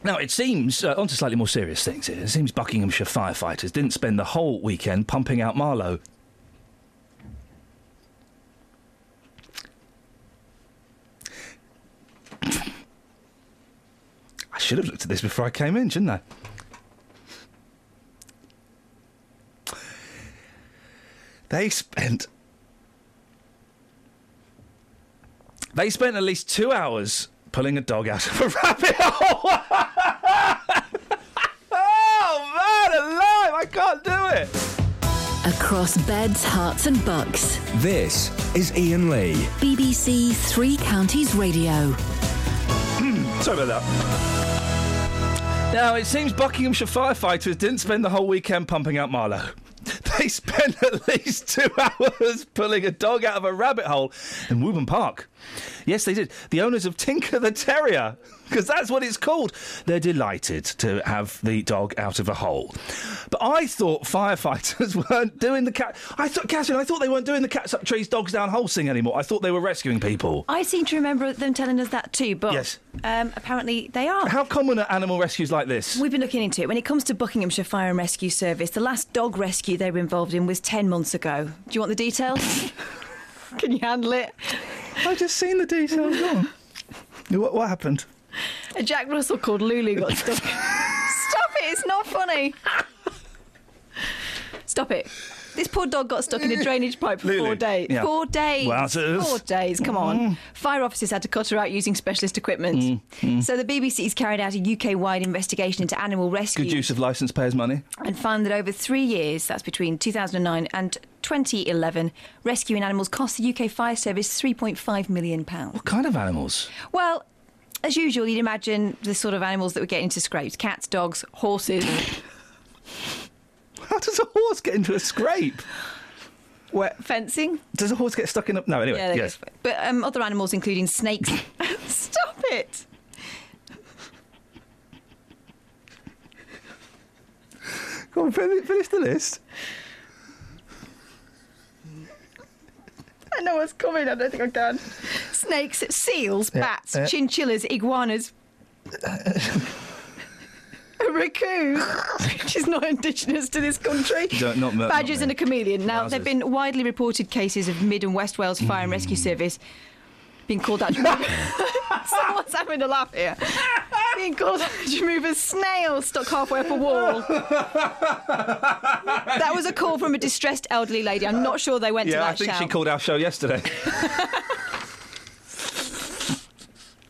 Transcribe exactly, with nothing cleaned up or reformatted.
Now, it seems, uh, on to slightly more serious things here, it seems Buckinghamshire firefighters didn't spend the whole weekend pumping out Marlow. I should have looked at this before I came in, shouldn't I? They spent... They spent at least two hours pulling a dog out of a rabbit hole. Oh, man, alive! I can't do it. Across beds, hearts and bucks. This is Ian Lee. B B C Three Counties Radio. Sorry about that. Now, it seems Buckinghamshire firefighters didn't spend the whole weekend pumping out Marlow. They spent at least two hours pulling a dog out of a rabbit hole in Woburn Park. Yes, they did. The owners of Tinker the Terrier, because that's what it's called, they're delighted to have the dog out of a hole. But I thought firefighters weren't doing the cat... I thought, Catherine, I thought they weren't doing the cats up trees, dogs down holes thing anymore. I thought they were rescuing people. I seem to remember them telling us that too, but yes. um, apparently they are. How common are animal rescues like this? We've been looking into it. When it comes to Buckinghamshire Fire and Rescue Service, the last dog rescue they were involved in was ten months ago. Do you want the details? Can you handle it? I've just seen the details. Go on. What, what happened? A Jack Russell called Lulu got stuck. Stop it, it's not funny. Stop it. This poor dog got stuck in a drainage pipe for Lulu. four days. Yeah. Four days. Wowzers. Four days, come on. Mm. Fire officers had to cut her out using specialist equipment. Mm. Mm. So the B B C's carried out a U K-wide investigation into animal rescue. Good use of licence payers' money. And found that over three years, that's between two thousand nine and twenty eleven, rescuing animals cost the U K Fire Service three point five million pounds. What kind of animals? Well, as usual, you'd imagine the sort of animals that would get into scrapes. Cats, dogs, horses. How does a horse get into a scrape? What, fencing? Does a horse get stuck in a... No, anyway, yeah, yes. Get... But um, other animals, including snakes... Stop it! Go on, finish, finish the list. I know what's coming, I don't think I can. Snakes, seals, Yeah, bats, yeah. chinchillas, iguanas... A raccoon, which is not indigenous to this country. Don't, not, not, Badgers not and a chameleon. Now, Wowzers. there have been widely reported cases of Mid and West Wales Fire and Rescue Service being called out to remove... Someone's having a laugh here. Being called out to remove a snail stuck halfway up a wall. That was a call from a distressed elderly lady. I'm not sure they went yeah, to that I think shout. she called our show yesterday.